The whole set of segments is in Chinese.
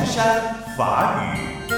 山法语。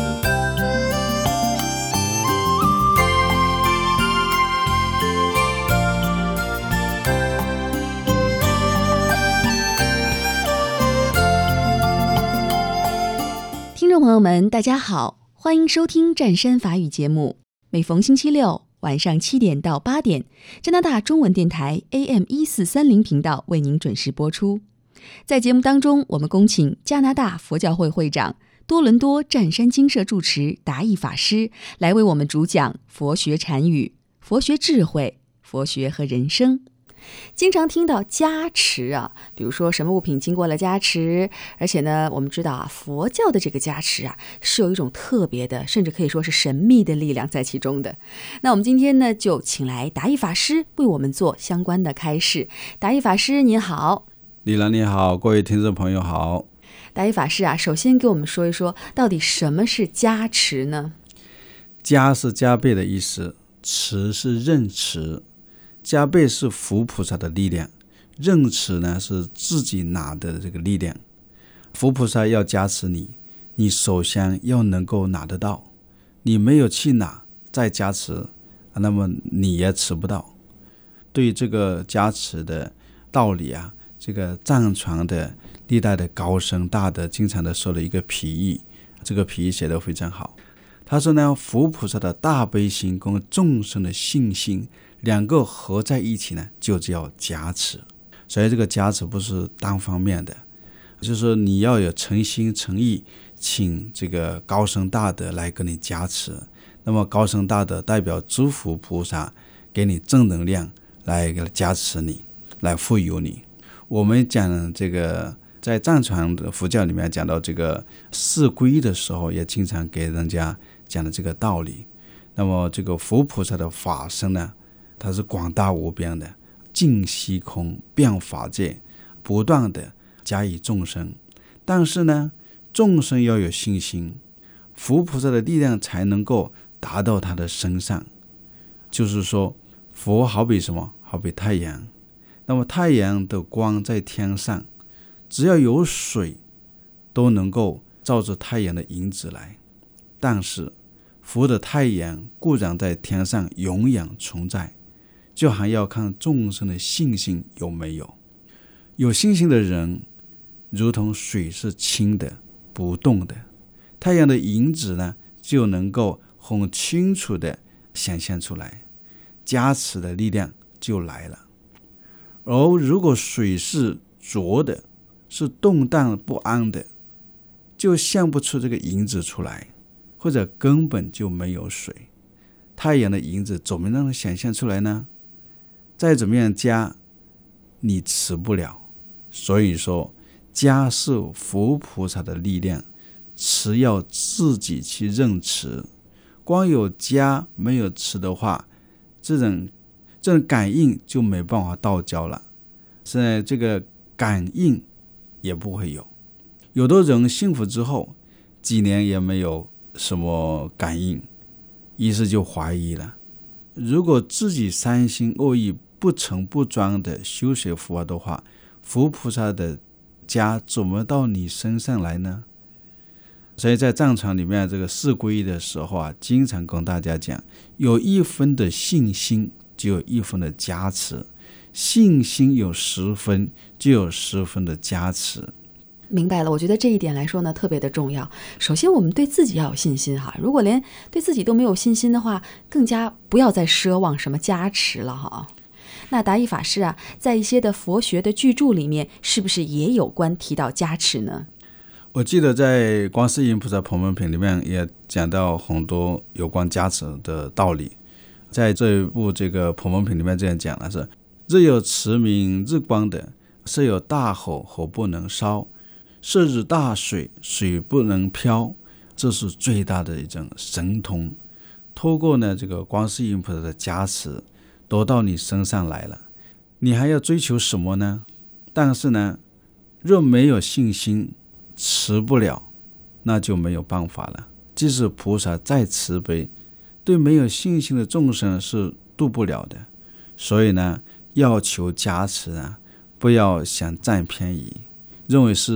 听众朋友们，大家好，欢迎收听湛山法语节目。每逢星期六晚上7点到8点，加拿大中文电台 AM1430 频道为您准时播出。在节目当中，我们恭请加拿大佛教会会长、多伦多湛山精舍住持达义法师来为我们主讲佛学禅语、佛学智慧、佛学和人生。经常听到加持啊，比如说什么物品经过了加持，而且呢，我们知道啊，佛教的这个加持啊，是有一种特别的，甚至可以说是神秘的力量在其中的。那我们今天呢，就请来达义法师为我们做相关的开示。达义法师您好。 李兰你好，各位听众朋友好。 达义法师啊，首先给我们说一说，到底什么是加持呢？ 加是加倍的意思，持是任持。加倍是佛菩萨的力量，任持呢是自己拿的这个力量。佛菩萨要加持你，你首先要能够拿得到，你没有去拿再加持，那么你也持不到。对这个加持的道理啊，这个藏传的历代的高僧大德经常的说了一个譬喻，这个譬喻写得非常好。他说呢，佛菩萨的大悲心跟众生的信心两个合在一起呢，就叫加持。所以这个加持不是单方面的，就是说你要有诚心诚意请这个高僧大德来给你加持，那么高僧大德代表诸佛菩萨给你正能量来加持你，来富有你。我们讲这个在藏传的佛教里面讲到这个四皈的时候，也经常给人家讲的这个道理。那么这个佛菩萨的法身呢，它是广大无边的，尽虚空遍法界，不断的加以众生。但是呢，众生要有信心，佛菩萨的力量才能够达到他的身上。就是说，佛好比什么？好比太阳。那么太阳的光在天上，只要有水都能够照着太阳的影子来。但是佛的太阳固然在天上永远存在，就还要看众生的信心有没有。有信心的人如同水是清的不动的，太阳的影子呢就能够很清楚的显现出来，加持的力量就来了。而如果水是浊的，是动荡不安的，就现不出这个影子出来，或者根本就没有水。太阳的影子怎么能显现出来呢？再怎么样加，你持不了。所以说，加是佛菩萨的力量，持要自己去认持。光有加没有持的话，这种感应就没办法到交了，现在这个感应也不会有。有的人信佛之后几年也没有什么感应，于是就怀疑了。如果自己三心二意不诚不专的修学佛法的话，佛菩萨的加怎么到你身上来呢？所以在藏传里面这个四皈的时候啊，经常跟大家讲，有一分的信心就有一分的加持，信心有10分就有10分的加持。 明白了，我觉得这一点来说呢，特别的重要。首先我们对自己要有信心哈，如果连对自己都没有信心的话，更加不要再奢望什么加持了哈。那达义法师啊，在一些的佛学的巨著里面，是不是也有关提到加持呢？ 我记得在观世音菩萨普门品里面也讲到很多有关加持的道理。在这一部这个普门品里面这样讲的是：日有持明日光的，设有大火，火不能烧；设日大水，水不能漂。这是最大的一种神通。透过呢这个观世音菩萨的加持，都到你身上来了。你还要追求什么呢？但是呢，若没有信心，持不了，那就没有办法了。即使菩萨再慈悲，对没有信心的众生是度不了的。所以呢，要求加持啊，不要想占便宜，认为是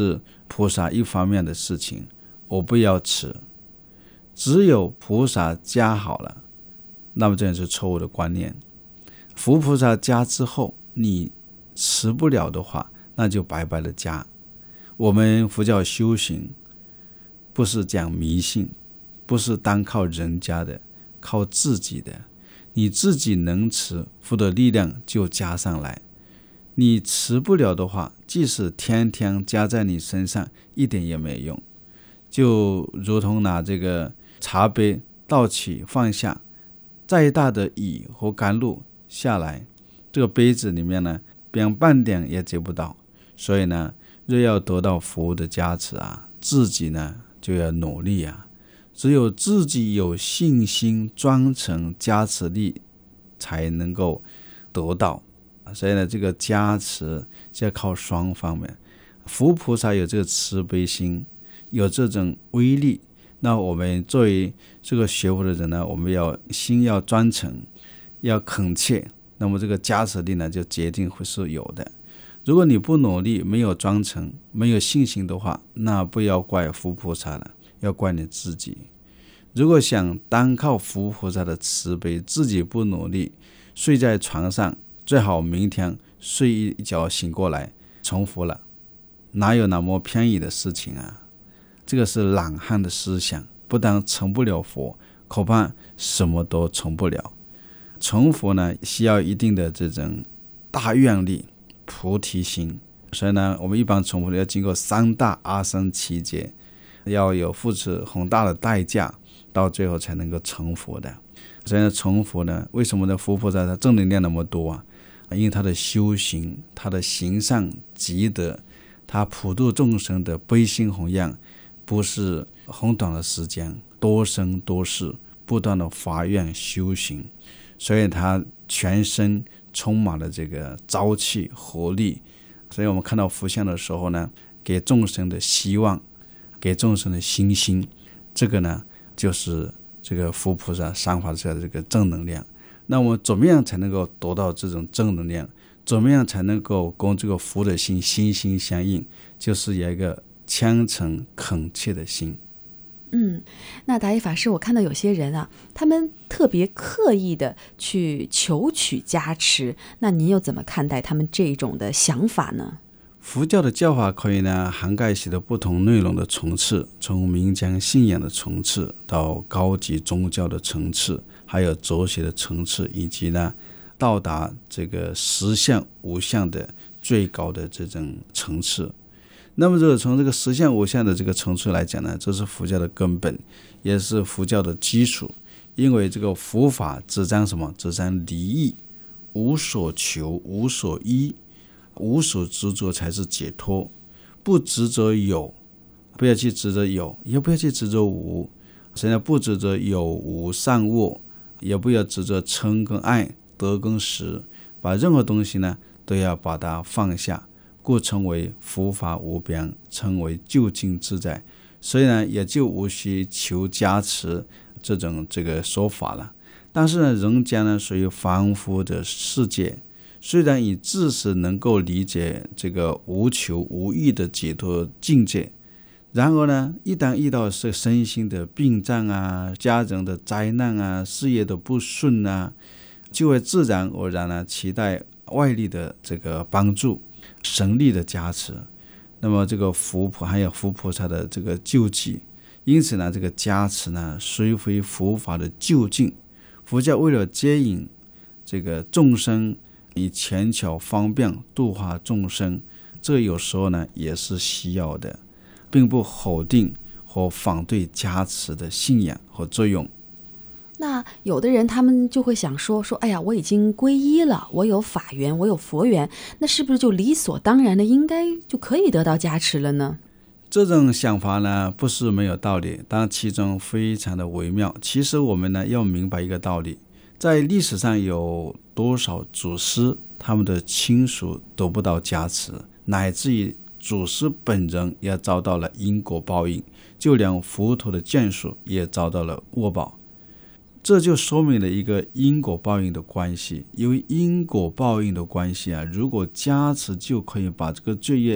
菩萨一方面的事情，我不要持。只有菩萨加好了，那么这也是错误的观念。佛菩萨加之后，你持不了的话，那就白白的加。我们佛教修行不是讲迷信，不是单靠人家的，靠自己的。你自己能持，佛的力量就加上来。你持不了的话，即使天天加在你身上，一点也没用。就如同拿这个茶杯倒起放下，再大的雨和甘露下来，这个杯子里面呢，连半点也接不到。所以呢，若要得到佛的加持啊，自己呢就要努力啊。只有自己有信心专程加持力，才能够得到。所以呢，这个加持就要靠双方面。佛菩萨有这个慈悲心，有这种威力，那我们作为这个学佛的人呢，我们心要专诚，要恳切，那么这个加持力呢就决定会是有的。如果你不努力，没有专诚，没有信心的话，那不要怪佛菩萨了，要怪你自己。如果想单靠佛菩萨的慈悲，自己不努力，睡在床上，最好明天睡一觉醒过来成佛了，哪有那么便宜的事情啊？这个是懒汉的思想，不但成不了佛，恐怕什么都成不了。成佛呢，需要一定的这种大愿力、菩提心。所以呢，我们一般成佛要经过3大阿僧祇劫，要有付出很大的代价，到最后才能够成佛的。所以呢，成佛呢，为什么呢？佛菩萨他正能量那么多啊？因为他的修行，他的行善积德，他普度众生的悲心弘扬，不是很短的时间，多生多世不断的发愿修行，所以他全身充满了这个朝气活力。所以我们看到佛像的时候呢，给众生的希望，给众生的信心，这个呢就是这个佛菩萨散发出来的这个正能量。那我们怎么样才能够得到这种正能量？怎么样才能够跟这个佛的心心心相印？就是有一个虔诚恳切的心。 那达一法师，我看到有些人啊，他们特别刻意的去求取加持，那您又怎么看待他们这种的想法呢？ 佛教的教法可以呢涵盖许多不同内容的层次，从民间信仰的层次到高级宗教的层次，还有哲学的层次，以及呢到达这个实相无相的最高的这种层次。那么从这个实相无相的这个层次来讲呢，这是佛教的根本，也是佛教的基础。因为这个佛法主张什么？主张离义，无所求，无所依，无所执着才是解脱。不执着有，不要去执着有，也不要去执着无。现在不执着有无善恶，也不要执着嗔跟爱，得跟失，把任何东西呢都要把它放下，故称为佛法无边，称为究竟自在。所以呢，也就无需求加持这个说法了。但是呢，人间呢属于凡夫的世界，虽然以知识能够理解这个无求无义的解脱境界，然而呢，一旦遇到是身心的病障啊、家人的灾难啊、事业的不顺啊，就会自然而然呢期待外力的这个帮助、神力的加持。那么这个还有佛菩萨的这个救济，因此呢，这个加持呢，虽非佛法的究竟，佛教为了接引这个众生，以权巧方便度化众生，这有时候呢也是需要的，并不否定或反对加持的信仰和作用。 那有的人他们就会想说，哎呀，我已经皈依了，我有法缘，我有佛缘，那是不是就理所当然的应该就可以得到加持了呢？ 这种想法呢不是没有道理，当然其中非常的微妙。其实我们呢要明白一个道理，在历史上有多少祖师他们的亲属得不到加持，乃至于祖师本人也遭到了因果报应，就连佛陀的眷属也遭到了恶报。这就说明了一个因果报应的关系。由于因果报应的关系啊，如果加持就可以把这个罪业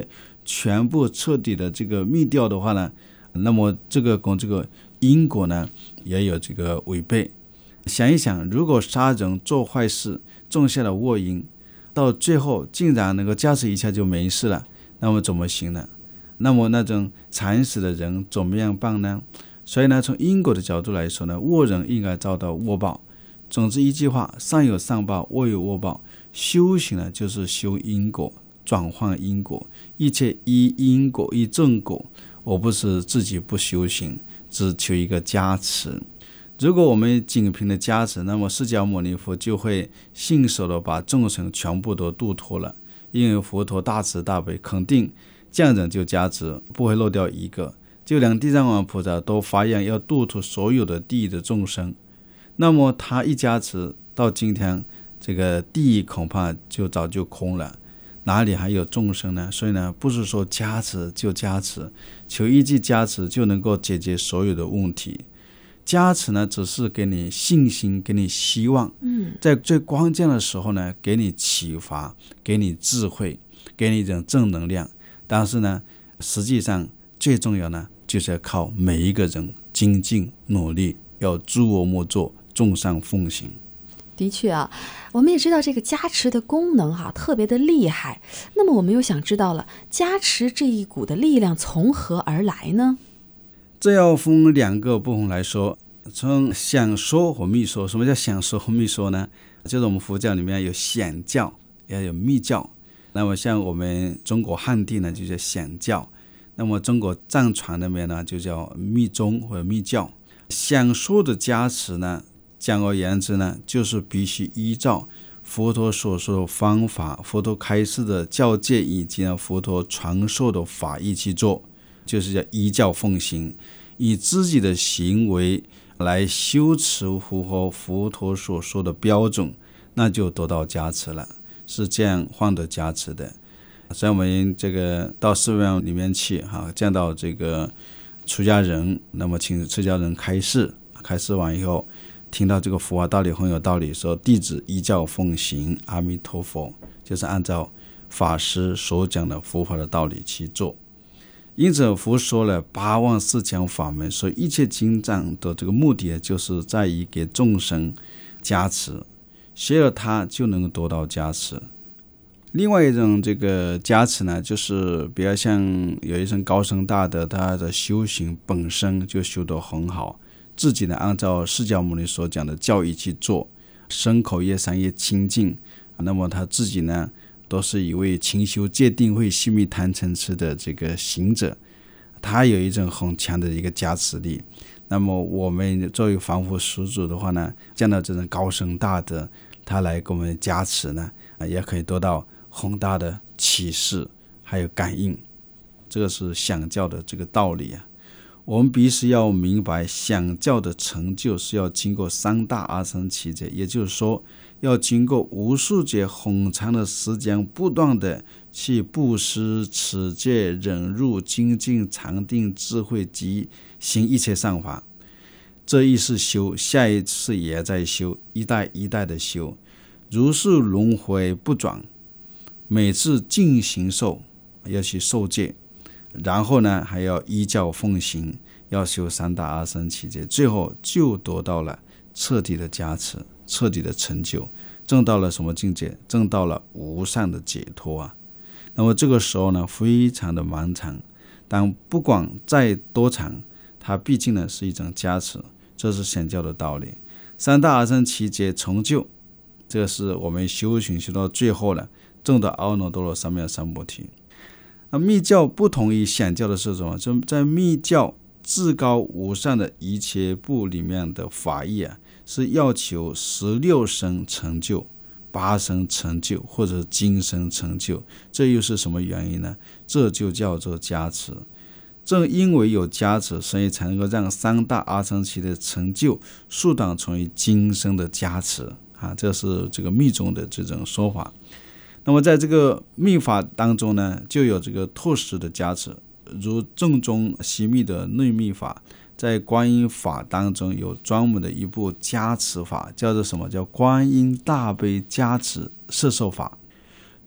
全部彻底的这个灭掉的话呢，那么这个跟这个因果呢也有这个违背。想一想，如果杀人做坏事种下了恶因，到最后竟然能够加持一下就没事了，那么怎么行呢？那么那种惨死的人怎么样办呢？所以呢，从因果的角度来说呢，恶人应该遭到恶报。总之一句话，善有善报，恶有恶报。修行呢，就是修因果，转换因果，一切依因果依正果，而不是自己不修行，只求一个加持。如果我们仅凭的加持，那么释迦牟尼佛就会信手的把众生全部都度脱了，因为佛陀大慈大悲，肯定降人就加持，不会漏掉一个。就连地藏王菩萨都发愿要度脱所有的地狱的众生，那么他一加持，到今天这个地狱恐怕就早就空了，哪里还有众生呢？所以呢，不是说加持就加持，求一句加持就能够解决所有的问题。加持呢，只是给你信心，给你希望，在最关键的时候呢，给你启发，给你智慧，给你一种正能量。但是呢，实际上最重要呢，就是要靠每一个人精进努力，要诸恶莫作，众善奉行。 的确啊，我们也知道这个加持的功能特别的厉害。那么我们又想知道了，加持这一股的力量从何而来呢？ 这要分两个部分来说，从显说和密说。什么叫显说和密说呢？就是我们佛教里面有显教也有密教。那么像我们中国汉地呢就叫显教，那么中国藏传那边呢就叫密宗或者密教。显说的加持呢，简而言之呢，就是必须依照佛陀所说的方法，佛陀开示的教戒以及佛陀传授的法义去做，就是叫依教奉行，以自己的行为来修持符合佛陀所说的标准，那就得到加持了，是这样换得加持的。所以我们这个到寺庙里面去见到这个出家人，那么请出家人开示完以后，听到这个佛法道理很有道理，说弟子依教奉行，阿弥陀佛，就是按照法师所讲的佛法的道理去做。因此佛说了8万4千法门，所以一切经藏的这个目的就是在于给众生加持，学了它就能得到加持。另外一种这个加持呢，就是比较像有一种高僧大德，他的修行本身就修得很好，自己呢按照释迦牟尼所讲的教义去做，身口业三业清净，那么他自己呢都是一位勤修戒定慧息密贪嗔痴的这个行者，他有一种很强的一个加持力。那么我们作为凡夫俗子的话呢，见到这种高僧大德，他来给我们加持呢，也可以得到很大的启示还有感应。这个是显教的这个道理啊。我们必须要明白，显教的成就是要经过3大阿僧祇劫，也就是说要经过无数劫很长的时间，不断的去布施、持戒、忍辱、精进、禅定、智慧及行一切善法。这一世修，下一次也在修，一代一代的修，如是轮回不转。每次进行受，要去受戒，然后呢还要依教奉行，要修3大阿僧祇劫，最后就得到了彻底的加持，彻底的成就，证到了什么境界？证到了无上的解脱啊！那么这个时候呢，非常的漫长，但不管再多长，它毕竟呢是一种加持，这是显教的道理。3大阿僧祇劫成就，这个是我们修行修到最后了，证到阿耨多罗三藐三菩提。密教不同于显教的是什么？就在密教至高无上的一切部里面的法义是要求16生成就、8生成就或者今生成就。这又是什么原因呢？这就叫做加持。正因为有加持，所以才能够让3大阿僧祇的成就速当成为今生的加持这是这个密宗的这种说法。那么在这个密法当中呢，就有这个特殊的加持，如正宗西密的内密法，在观音法当中有专门的一部加持法，叫做什么？叫观音大悲加持摄受法。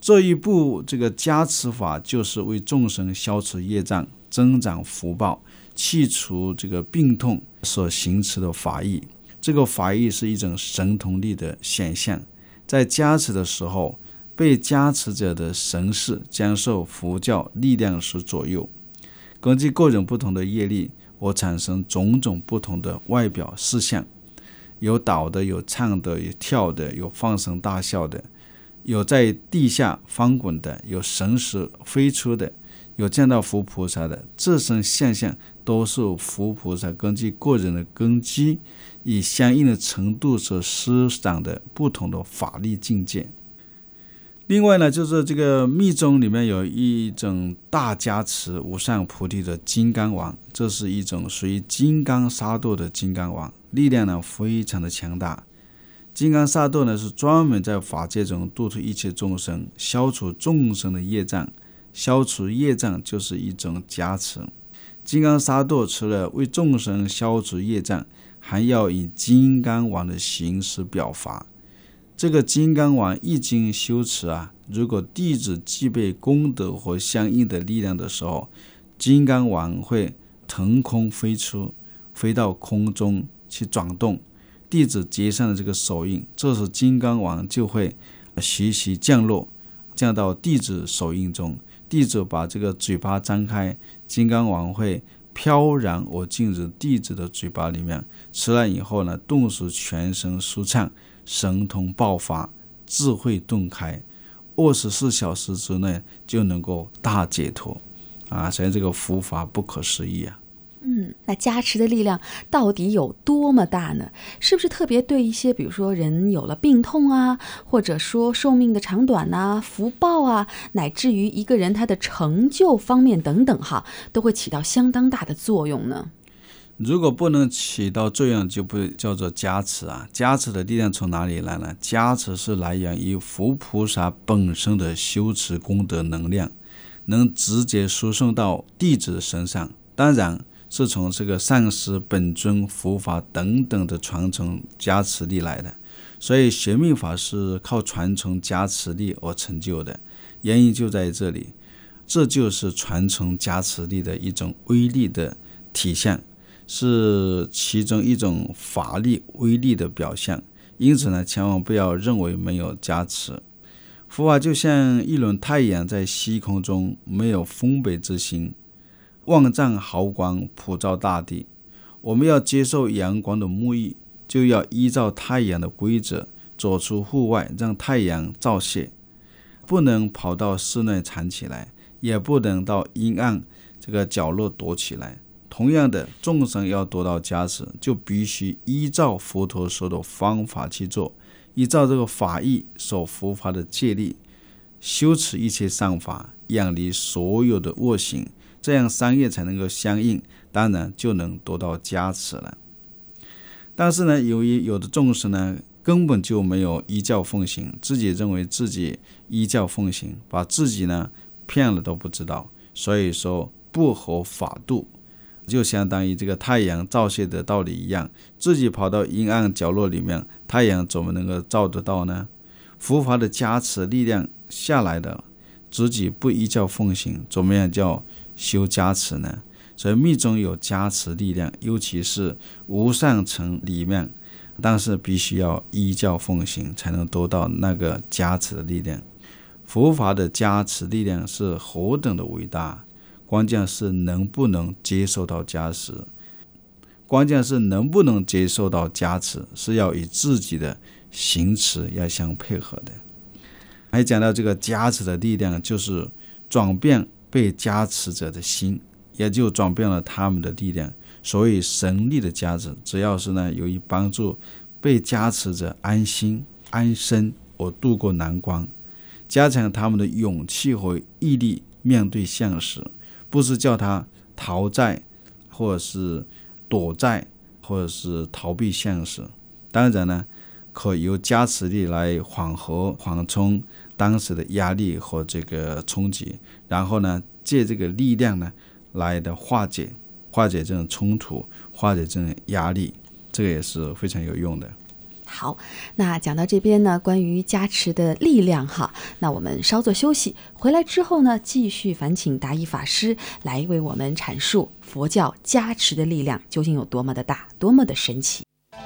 这一步这个加持法就是为众生消除业障，增长福报，去除这个病痛所行持的法义。这个法义是一种神通力的显现，在加持的时候，被加持者的神识将受佛教力量所左右，根据个人不同的业力，我产生种种不同的外表事项，有倒的，有唱的，有跳的，有放声大笑的，有在地下翻滚的，有神识飞出的，有见到佛菩萨的。这种现象都是佛菩萨根据个人的根基，以相应的程度所施展的不同的法力境界。另外呢，就是这个密宗里面有一种大加持无上菩提的金刚王，这是一种属于金刚萨埵的金刚王，力量呢非常的强大。金刚萨埵呢是专门在法界中度脱一切众生，消除众生的业障。消除业障就是一种加持。金刚萨埵除了为众生消除业障，还要以金刚王的形式表法。这个金刚王一经修持如果弟子具备功德和相应的力量的时候，金刚王会腾空飞出，飞到空中去转动，弟子结上的这个手印，这时金刚王就会徐徐降落，降到弟子手印中。弟子把这个嘴巴张开，金刚王会飘然而进入弟子的嘴巴里面，吃了以后呢，顿时全身舒畅，神通爆发，智慧顿开，24小时之内就能够大解脱所以这个佛法不可思议那加持的力量到底有多么大呢？是不是特别对一些比如说人有了病痛或者说寿命的长短福报乃至于一个人他的成就方面等等都会起到相当大的作用呢？ 如果不能起到作用，就不叫做加持加持的力量从哪里来呢？加持是来源于佛菩萨本身的修持功德能量，能直接输送到弟子身上，当然是从这个上师本尊佛法等等的传承加持力来的。所以玄密法是靠传承加持力而成就的，原因就在这里，这就是传承加持力的一种威力的体现，是其中一种法力威力的表现。因此呢，千万不要认为没有加持。佛法就像一轮太阳在虚空中，没有分别之心，万丈毫光普照大地。我们要接受阳光的沐浴，就要依照太阳的规则走出户外，让太阳照射，不能跑到室内藏起来，也不能到阴暗这个角落躲起来。同样的，众生要得到加持，就必须依照佛陀说的方法去做，依照这个法义守佛法的戒律，修持一切善法，远离所有的恶行，这样三业才能够相应，当然就能得到加持了。但是呢，由于有的众生呢根本就没有依教奉行，自己认为自己依教奉行，把自己呢骗了都不知道，所以说不合法度，就相当于这个太阳照射的道理一样，自己跑到阴暗角落里面，太阳怎么能够照得到呢？佛法的加持力量下来的，自己不依教奉行，怎么样叫修加持呢？所以密宗有加持力量，尤其是无上乘里面，但是必须要依教奉行，才能得到那个加持的力量。佛法的加持力量是何等的伟大，关键是能不能接受到加持。是要与自己的行持要相配合的。还讲到这个加持的力量，就是转变被加持者的心，也就转变了他们的力量。所以神力的加持，只要是呢有意帮助被加持者安心安身而度过难关，加强他们的勇气和毅力面对现实，不是叫他逃债或者是躲债或者是逃避现实。当然呢，可由加持力来缓冲当时的压力和这个冲击，然后呢借这个力量呢来的化解这种冲突，化解这种压力，这个也是非常有用的。 好，那讲到这边呢，关于加持的力量哈，那我们稍作休息，回来之后呢，继续烦请达一法师来为我们阐述佛教加持的力量究竟有多么的大，多么的神奇。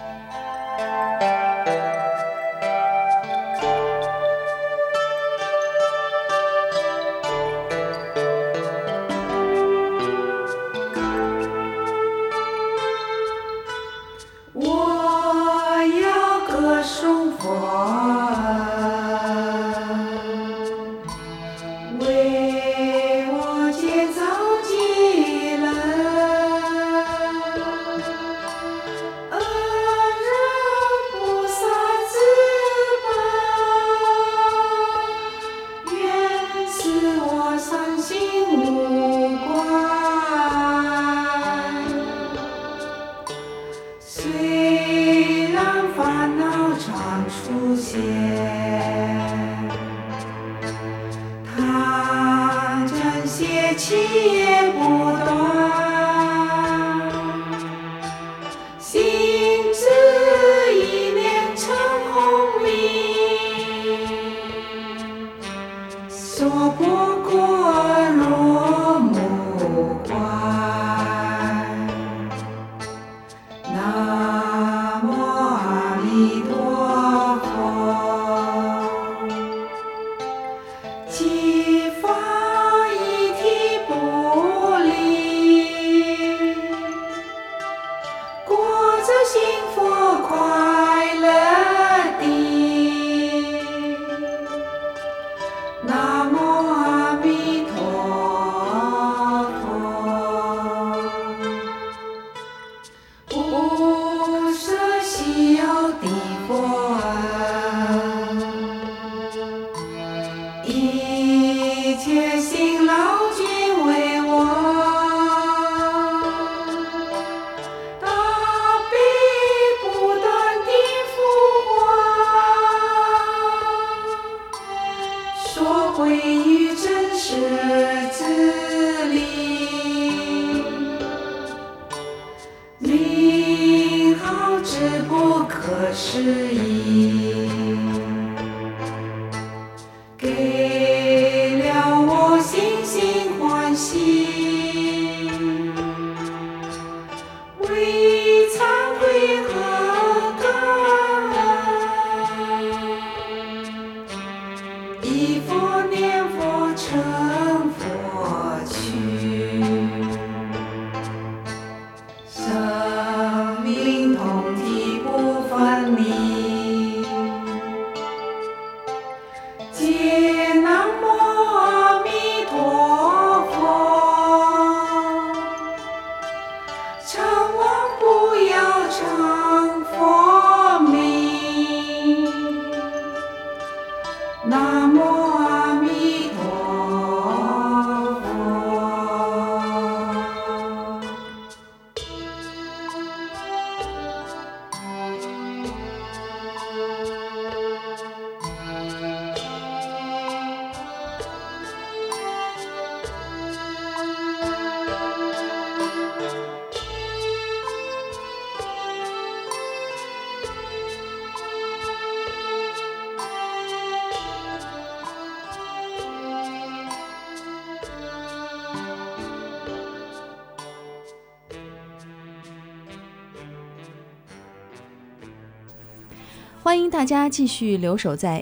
欢迎大家继续留守在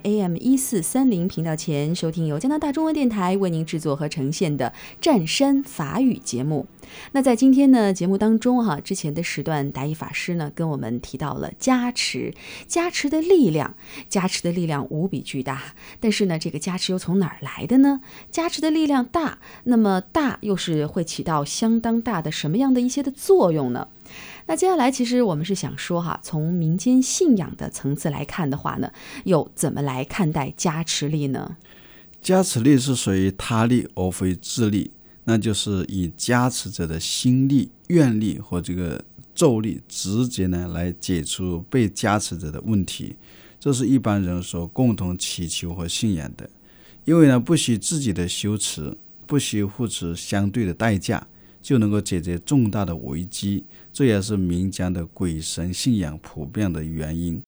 AM1430 频道前，收听由加拿大中文电台为您制作和呈现的湛山法语节目。那在今天呢节目当中之前的时段，达一法师呢跟我们提到了加持的力量，加持的力量无比巨大。但是呢，这个加持又从哪儿来的呢？加持的力量大，那么大又是会起到相当大的什么样的一些的作用呢？那接下来其实我们是想说从民间信仰的层次来看的话呢，又怎么来看待加持力呢？ 加持力是属于他力而非自力，那就是以加持者的心力、愿力和这个咒力直接呢来解除被加持者的问题，这是一般人所共同祈求和信仰的。因为呢，不惜自己的修持，不惜付出相对的代价，就能够解决重大的危机，这也是民间的鬼神信仰普遍的原因。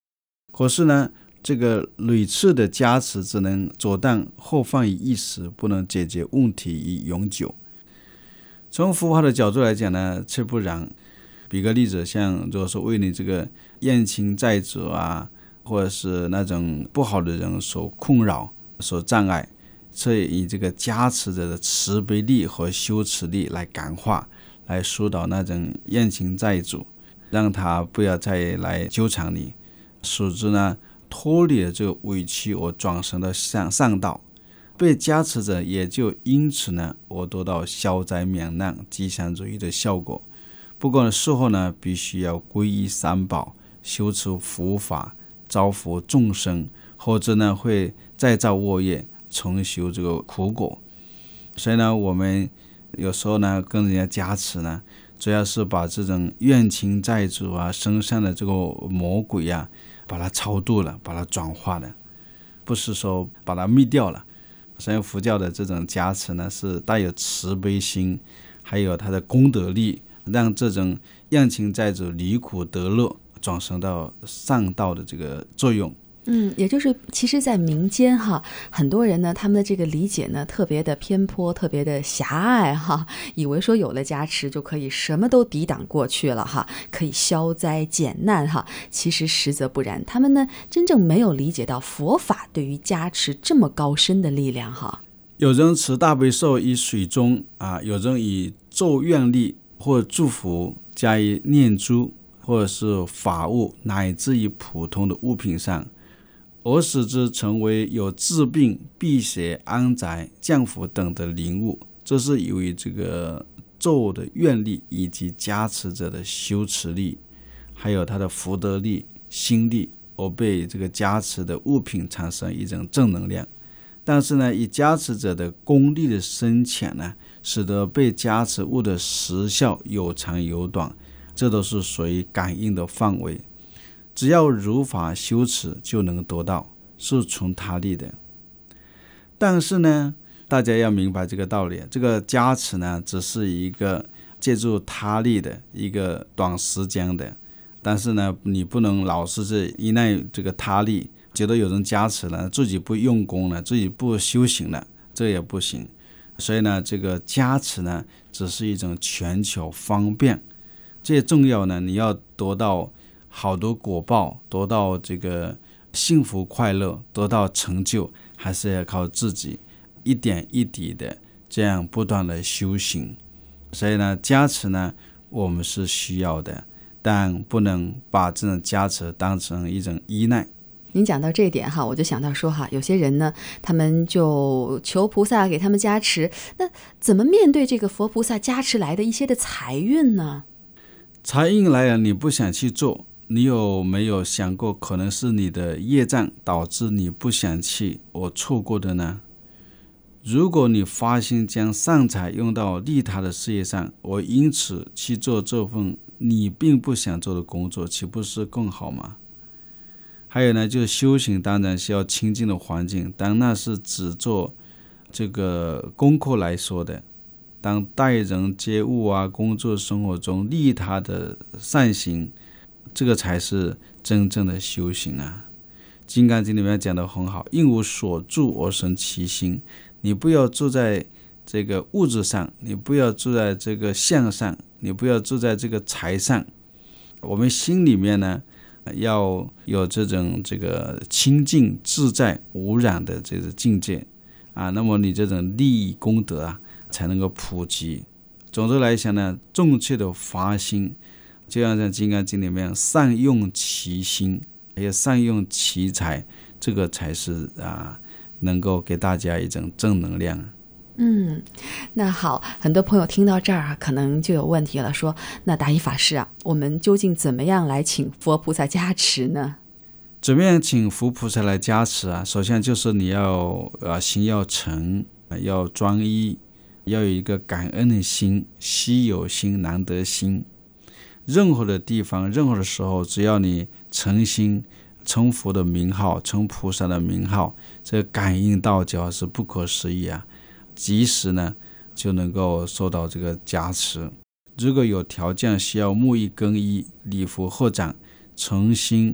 可是呢，这个屡次的加持只能左当后放于一时，不能解决问题以永久。从佛法的角度来讲呢，却不然。比个例子，像如果说为你这个冤亲债主啊，或者是那种不好的人所困扰、所障碍，所以以这个加持者的慈悲力和修持力来感化，来疏导那种冤亲债主，让他不要再来纠缠你，使之呢脱离了这个委屈而转生的上道。被加持者也就因此呢而得到消灾免难、吉祥如意的效果。不过呢，事后呢必须要皈依三宝，修持佛法，造福众生，或者呢会再造恶业，重修这个苦果。所以呢，我们有时候呢跟人家加持呢，主要是把这种冤亲债主啊身上的这个魔鬼啊，把它超度了，把它转化了，不是说把它灭掉了。所以佛教的这种加持呢，是带有慈悲心，还有它的功德力，让这种冤亲债主离苦得乐，转生到上道的这个作用。 也就是其实在民间很多人呢，他们的这个理解呢特别的偏颇，特别的狭隘以为说有了加持就可以什么都抵挡过去了可以消灾减难其实实则不然，他们呢真正没有理解到佛法对于加持这么高深的力量有人持大悲咒以水中有人以咒愿力或祝福加以念珠，或者是法物，乃至于普通的物品上，而使之成为有治病、辟邪、安宅、降福等的灵物。这是由于这个咒的愿力以及加持者的修持力，还有他的福德力、心力，而被这个加持的物品产生一种正能量。但是呢，以加持者的功力的深浅呢，使得被加持物的时效有长有短，这都是属于感应的范围。只要如法修持就能得到，是纯他力的。但是呢，大家要明白这个道理，这个加持呢，只是一个借助他力的一个短时间的，但是呢，你不能老是是依赖这个他力，觉得有人加持了，自己不用功了，自己不修行了，这也不行。所以呢，这个加持呢，只是一种权巧方便。最重要呢，你要得到好的果报，得到这个幸福快乐，得到成就，还是要靠自己一点一滴的这样不断的修行。所以呢，加持呢，我们是需要的，但不能把这种加持当成一种依赖。 您讲到这一点我就想到说有些人呢，他们就求菩萨给他们加持，那怎么面对这个佛菩萨加持来的一些的财运呢？ 财运来了，你不想去做，你有没有想过可能是你的业障导致你不想去而错过的呢？如果你发心将善财用到利他的事业上，而因此去做这份你并不想做的工作，岂不是更好吗？还有呢，就是修行当然需要清净的环境，但那是只做这个功课来说的。当待人接物工作生活中利他的善行，这个才是真正的修行金刚经里面讲得很好，应无所住而生其心。你不要住在这个物质上，你不要住在这个相上，你不要住在这个财上。我们心里面呢，要有这个清净自在无染的这个境界那么你这种利益功德才能够普及。总之来讲呢，正确的发心，就像在金刚经里面，善用其心，还有善用其财，这个才是能够给大家一种正能量。 那好，很多朋友听到这儿可能就有问题了，说那达一法师我们究竟怎么样来请佛菩萨加持呢？ 怎么样请佛菩萨来加持首先就是你要心要诚，要专一，要有一个感恩的心，稀有心，难得心。任何的地方，任何的时候，只要你诚心称佛的名号，称菩萨的名号，这个感应道交是不可思议及时呢就能够受到这个加持。如果有条件需要沐浴更衣、礼服合掌，诚心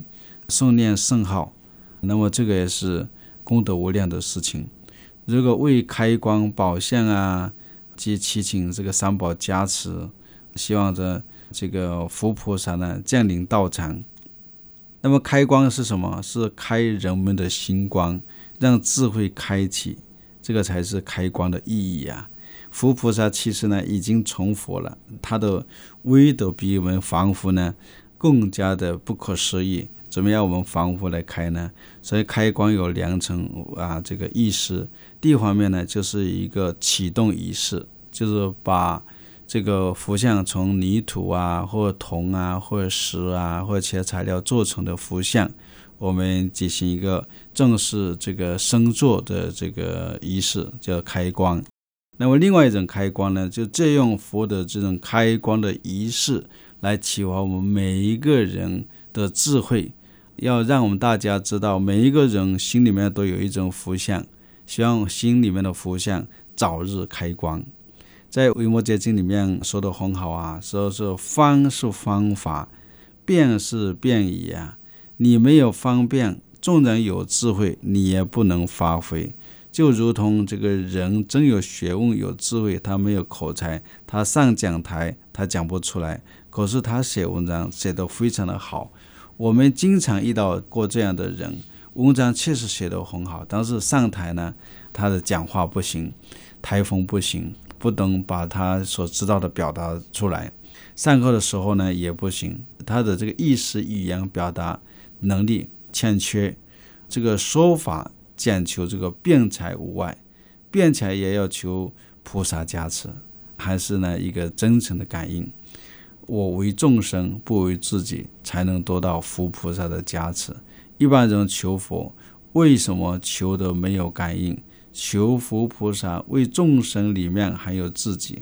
诵念圣号，那么这个也是功德无量的事情。如果为开光宝相啊，及祈请这个三宝加持，希望着这个佛菩萨呢降临道场。那么开光是什么？是开人们的心光，让智慧开启，这个才是开光的意义啊。佛菩萨其实呢已经成佛了，他的威德比我们凡夫呢更加的不可思议。怎么样我们凡夫来开呢？所以开光有2层这个意思。第一方面呢，就是一个启动仪式，就是把这个佛像从泥土啊，或者铜啊，或者石啊，或者其他材料做成的佛像，我们进行一个正式这个升座的这个仪式，叫开光。那么另外一种开光呢，就借用佛的这种开光的仪式来启发我们每一个人的智慧，要让我们大家知道每一个人心里面都有一种佛像，希望心里面的佛像早日开光。在维摩诘经里面说的很好啊，说是方是方法，便是便宜啊。你没有方便，纵然有智慧，你也不能发挥。就如同这个人真有学问有智慧，他没有口才，他上讲台他讲不出来，可是他写文章写得非常的好。我们经常遇到过这样的人，文章确实写得很好，但是上台呢，他的讲话不行，台风不行，不能把他所知道的表达出来。上课的时候呢也不行，他的这个意识语言表达能力欠缺。这个说法讲求这个辩才无碍，辩才也要求菩萨加持，还是呢一个真诚的感应。我为众生，不为自己，才能得到佛菩萨的加持。一般人求佛，为什么求的没有感应？求佛菩萨为众生里面还有自己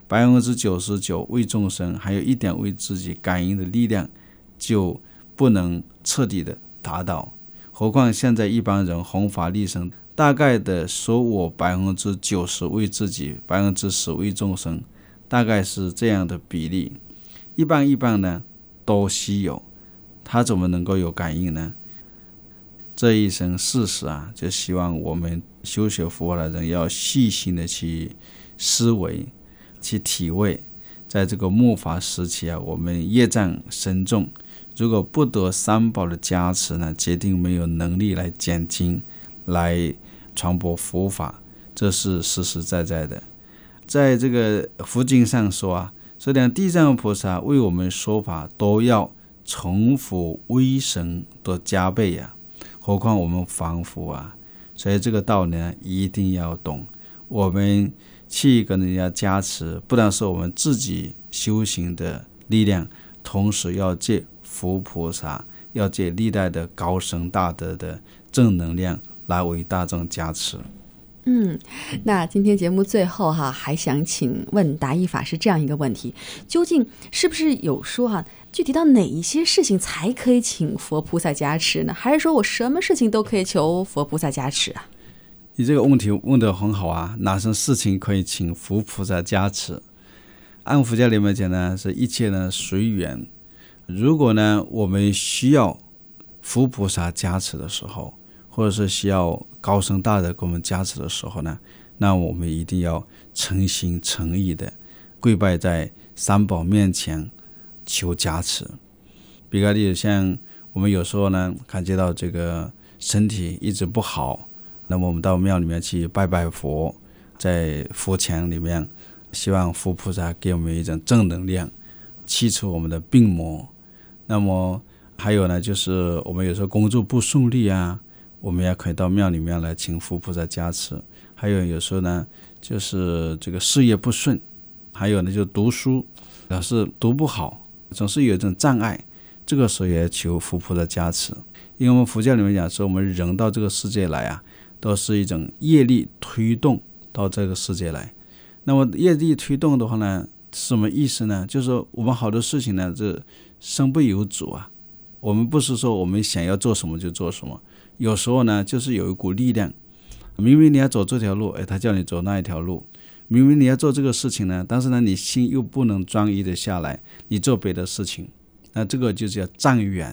，99%为众生，还有一点为自己，感应的力量就不能彻底的达到。何况现在一般人弘法利生，大概的说我90%为自己，10%为众生，大概是这样的比例。一半呢都稀有，他怎么能够有感应呢？这一生事实啊，就希望我们修学佛的人要细心的去思维，去体味。在这个末法时期啊，我们业障深重，如果不得三宝的加持呢，决定没有能力来讲经，来传播佛法，这是实实在在的。在这个佛经上说啊，所以地藏菩萨为我们说法，都要成佛威神的加倍啊，何况我们凡夫啊。所以这个道理呢，一定要懂。我们去跟人家加持，不但是我们自己修行的力量，同时要借佛菩萨，要借历代的高僧大德的正能量来为大众加持。 那今天节目最后还想请问达义法师这样一个问题，究竟是不是有说具体到哪一些事情才可以请佛菩萨加持呢？还是说我什么事情都可以求佛菩萨加持啊？ 你这个问题问得很好啊，哪些事情可以请佛菩萨加持？按佛教里面讲呢，是一切呢随缘。如果呢我们需要佛菩萨加持的时候，或者是需要高僧大德给我们加持的时候呢，那我们一定要诚心诚意的跪拜在三宝面前求加持。比个例子，像我们有时候呢感觉到这个身体一直不好，那么我们到庙里面去拜拜佛，在佛前里面希望佛菩萨给我们一种正能量，去除我们的病魔。那么还有呢，就是我们有时候工作不顺利啊，我们也可以到庙里面来请佛菩萨加持。还有时候呢，就是这个事业不顺，还有呢就读书老是读不好，总是有一种障碍，这个时候也求佛菩萨加持。因为我们佛教里面讲说，我们人到这个世界来啊，都是一种业力推动到这个世界来。那么业力推动的话呢，什么意思呢？就是说我们好多事情呢，这身不由主啊。我们不是说我们想要做什么就做什么，有时候呢就是有一股力量，明明你要走这条路，他叫你走那一条路，明明你要做这个事情呢，但是呢你心又不能专一的下来，你做别的事情，那这个就叫障缘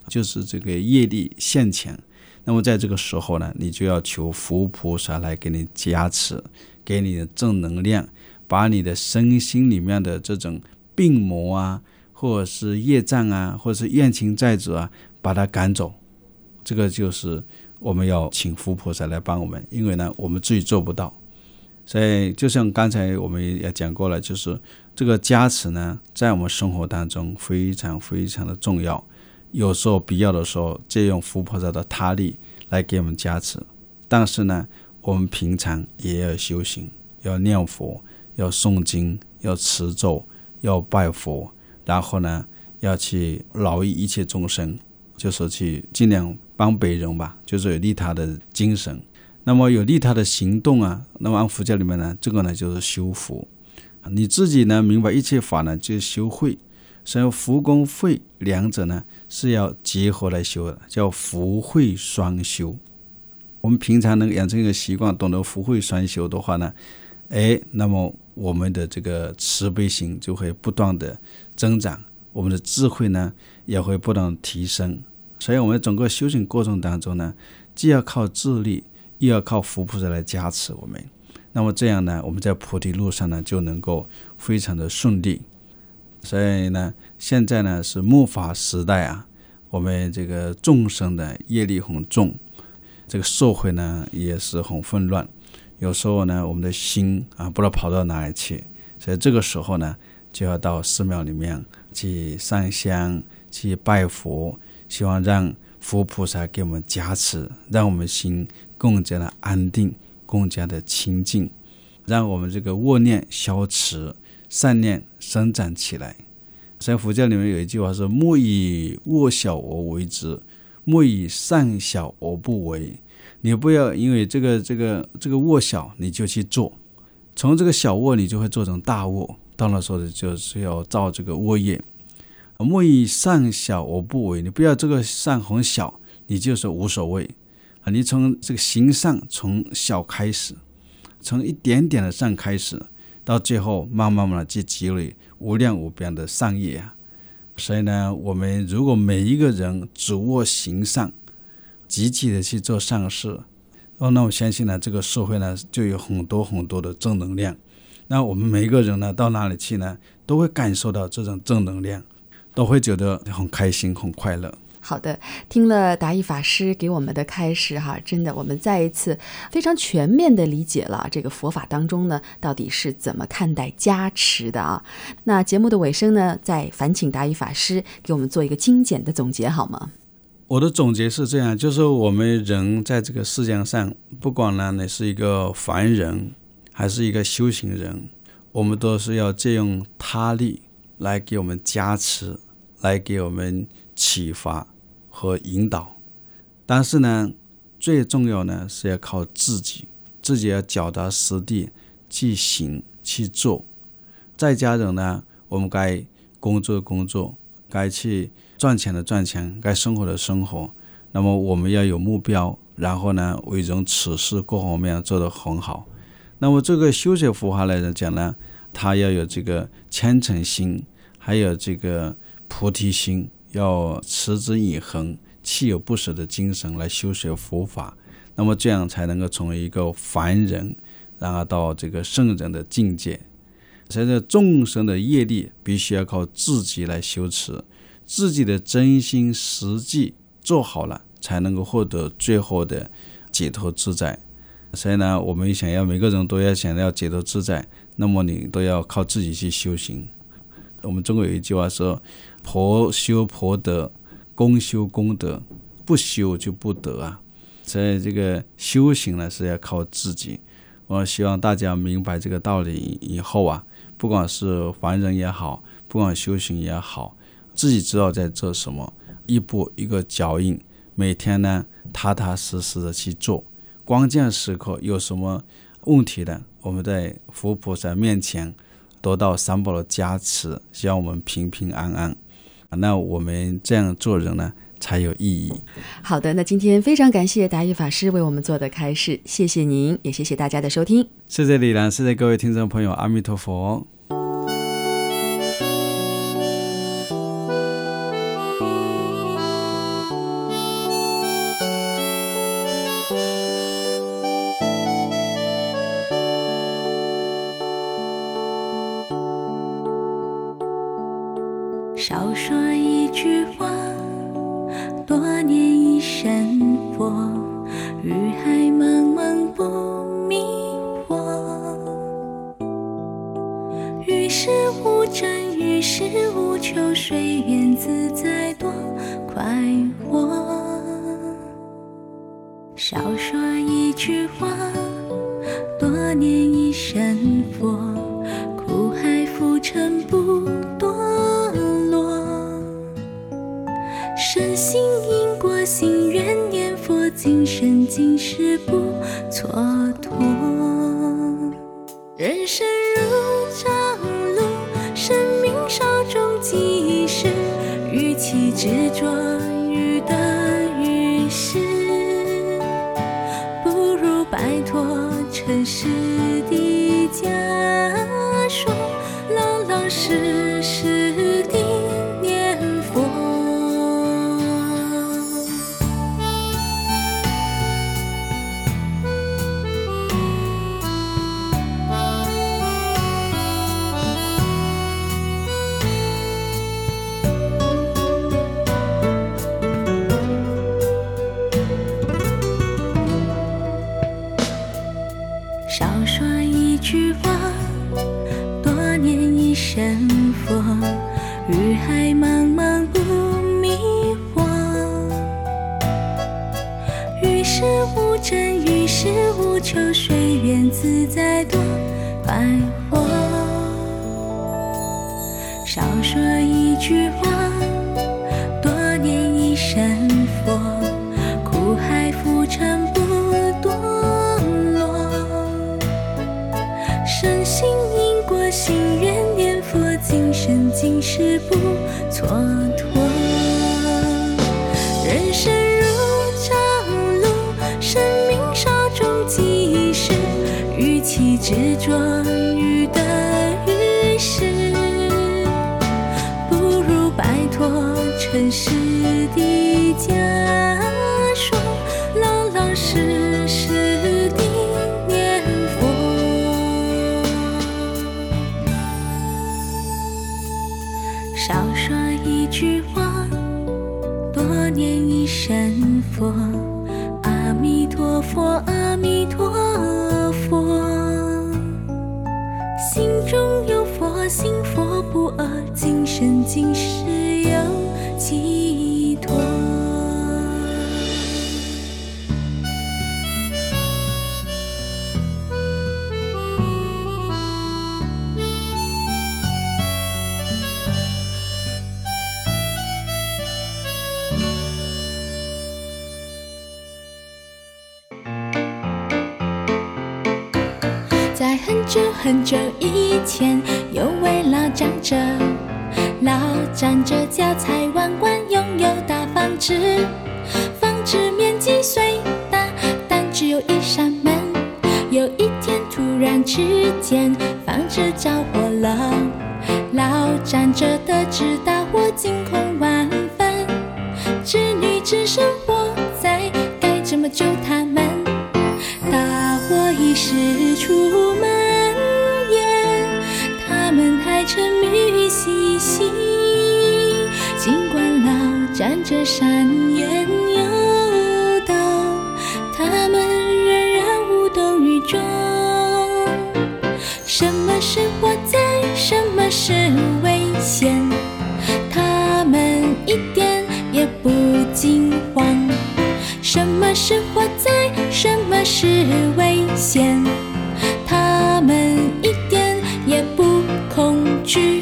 就是这个业力现前。那么在这个时候呢，你就要求佛菩萨来给你加持，给你的正能量，把你的身心里面的这种病魔啊，或者是业障啊，或者是怨情债主啊，把它赶走。这个就是我们要请佛菩萨来帮我们，因为呢我们自己做不到。所以就像刚才我们也讲过了，就是这个加持呢，在我们生活当中非常非常的重要。有时候必要的时候，借用佛菩萨的他力来给我们加持。但是呢，我们平常也要修行，要念佛，要诵经，要持咒，要拜佛，然后呢，要去劳益一切众生，就是去尽量帮别人吧，就是有利他的精神。那么有利他的行动啊，那么按佛教里面呢，这个呢就是修福。你自己呢明白一切法呢，就是修慧。所以福跟慧两者呢是要结合来修的，叫福慧双修。我们平常能养成一个习惯，懂得福慧双修的话呢，那么我们的这个慈悲心就会不断的增长，我们的智慧呢也会不断的提升。所以我们整个修行过程当中呢，既要靠自力，又要靠佛菩萨来加持我们。那么这样呢，我们在菩提路上呢就能够非常的顺利。所以呢，现在呢是末法时代啊，我们这个众生的业力很重，这个社会呢也是很混乱。有时候呢，我们的心啊不知道跑到哪里去，所以这个时候呢，就要到寺庙里面去上香，去拜佛，希望让佛菩萨给我们加持，让我们心更加的安定，更加的清净，让我们这个恶念消除，善念生长起来。所以佛教里面有一句话是：莫以恶小而为之，莫以善小而不为。你不要因为这个恶小你就去做，从这个小恶你就会做成大恶，到那时候就是要造这个恶业。莫以善小而不为，你不要这个善很小你就是无所谓，你从这个行善从小开始，从一点点的善开始，到最后慢慢的去积累无量无边的善业啊。所以呢，我们如果每一个人主握行善，积极的去做善事，那我相信呢，这个社会呢就有很多很多的正能量。那我们每一个人呢到哪里去呢，都会感受到这种正能量，都会觉得很开心很快乐。 好的，听了达义法师给我们的开示哈，真的我们再一次非常全面的理解了这个佛法当中呢到底是怎么看待加持的啊。那节目的尾声呢，再烦请达义法师给我们做一个精简的总结好吗？ 我的总结是这样，就是我们人在这个世界上，不管呢你是一个凡人还是一个修行人，我们都是要借用他力来给我们加持，来给我们启发和引导。但是呢，最重要呢是要靠自己要脚踏实地去行去做。在家人呢，我们该工作的工作，该去赚钱的赚钱，该生活的生活。那么我们要有目标，然后呢为人处事各方面做得很好。那么这个修学佛法来讲呢，他要有这个虔诚心，还有这个菩提心，要持之以恒，锲而不舍的精神来修学佛法。那么这样才能够成为一个凡人，然后到这个圣人的境界。所以众生的业力必须要靠自己来修持，自己的真心实际做好了，才能够获得最后的解脱自在。所以呢，我们想要每个人都要想要解脱自在，那么你都要靠自己去修行。我们中国有一句话说：婆修婆得，公修公德，不修就不得啊。所以这个修行呢是要靠自己。我希望大家明白这个道理以后啊，不管是凡人也好，不管修行也好，自己知道在做什么，一步一个脚印，每天呢踏踏实实的去做。关键时刻有什么问题的，我们在佛菩萨面前得到三宝的加持，希望我们平平安安。那我们这样做人呢才有意义。 好的，那今天非常感谢达义法师为我们做的开示，谢谢您，也谢谢大家的收听。 谢谢李兰，谢谢各位听众朋友，阿弥陀佛。 少说一句话，多念一声佛，欲海茫茫不迷惑。于事无争，于事无求，随缘自在多快活。少说一句话，多念一声佛，苦海浮沉不堕落。深信因果，心愿念佛，今生今世不蹉跎。人生如朝露，生命稍纵即逝，与其执着于得与失，不如摆脱尘世的枷锁，老老实实地念佛。少说一句话，多念一声佛，欲海茫茫不迷惑。于事无争，于事无求，随缘自在多快活。少说一句话，多念一声佛，苦海浮沉不堕落。深信因果，心愿念佛，今生今世不蹉跎。人生如朝露，生命稍纵即逝，与其执着于得与失，不如摆脱尘世的枷锁，老老实实地念佛。少说一句话，多念一声佛，阿弥陀佛，阿弥陀佛。心中有佛，信佛不二，今生今世有寄托。在很久很久以前，有位老长者，老长者家财万贯，拥有大房子，房子面积虽大，但只有一扇门。有一天突然之间，房子着火了，老长者得知大火，惊恐万分，子女只剩活在，该怎么救他们？大火一时出蔓延，他们还沉迷于嬉戏，尽管老长者三言有道，他们仍然无动于衷。什么是火灾，什么是危险，他们一点也不惊慌。什么是火灾，什么是危险，他们一点也不恐惧。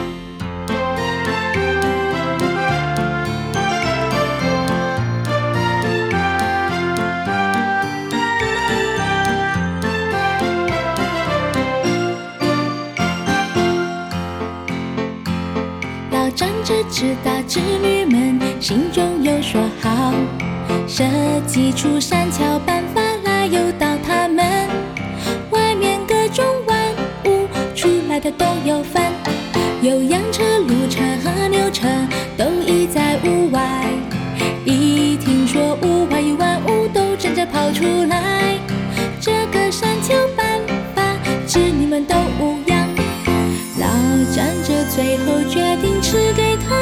老长者知道子女们心中有所好，设计出善巧办法来诱导他们，外面各种万物出来的都有份，有羊车、鹿车和牛车都倚在屋外，一听说屋外有万物都争着跑出来，这个善巧办法子女们都无恙。老长者最后决定赐给他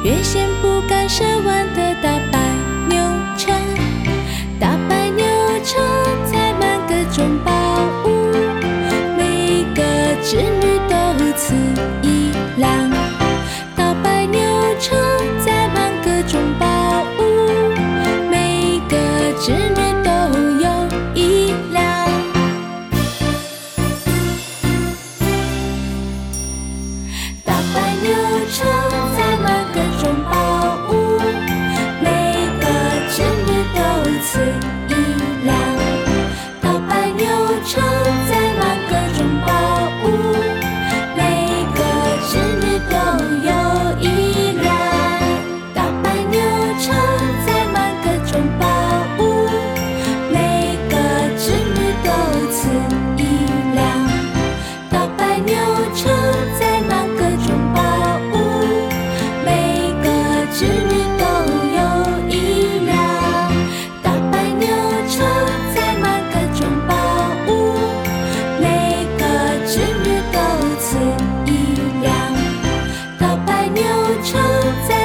月线不敢奢望的大白牛车，大白牛车载满各种宝物，每个织女都此一辆。大白牛车载满各种宝物，每个织女都有一辆。大白牛车载满各种宝物，每个织女都此一辆。大白牛车载满各种宝物，每个织女都有一辆。大白牛车载满各种宝物，每个织女都此一辆。大白牛车载满各种宝物，每个织女都有一辆。大白牛车载满各种宝物，每个织女都此一辆。大白牛车载